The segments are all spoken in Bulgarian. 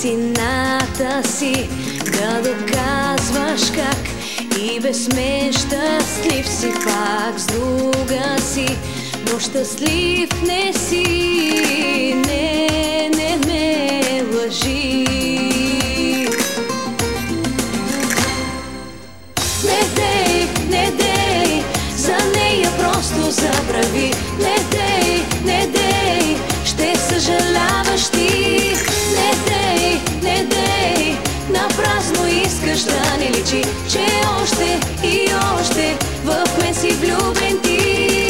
истината си, да доказваш как и без мен щастлив си пак с друга си, но щастлив не си. Не ме лъжи. Не дей, за нея просто забрави. Не дей, ще съжаляваш ти. Не дей, напразно искаш да не личи, че още и още в мен си влюбен ти.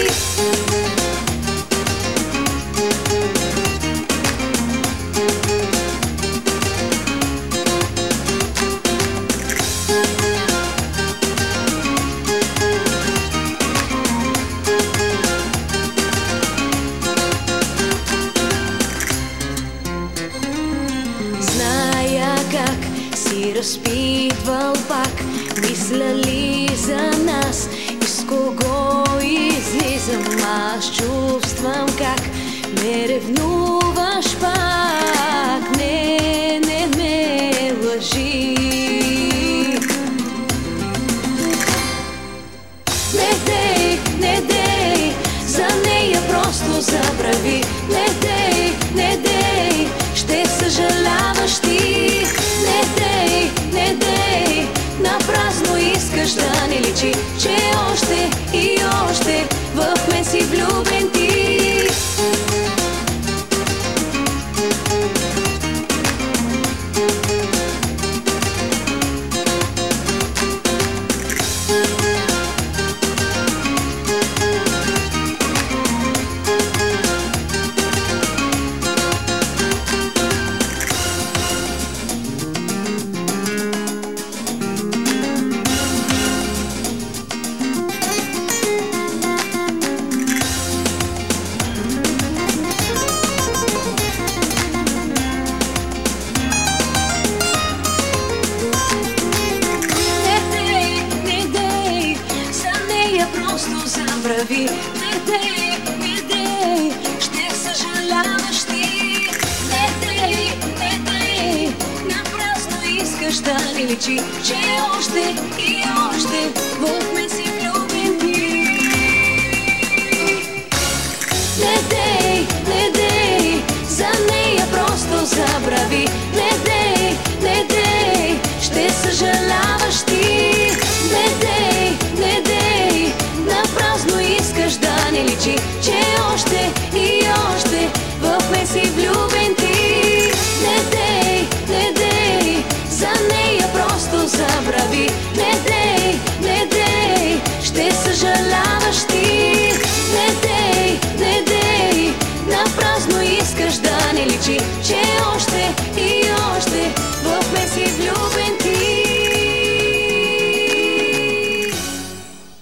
Разпитвал пак, мисля ли за нас и с кого излизам? Аз чувствам как ме ревнуваш пак. Не ме лъжи. Не дей, за нея просто забрави. Не дей, ще съжаляваш ти. Не дей, напразно искаш да не личи, че още и още в мен си влюбен ти. Забрави. Не дей, ще съжаляваш ти. Не дей, напразно искаш да не личи, че още и още в мен си влюбен ти. Не дей, за нея просто забрави. Не дей, ще съжаляваш ти. Не дей, напразно искаш да не личи, че още и още в мен си влюбен ти. Не дей, за нея просто забрави. Не дей, ще съжаляваш.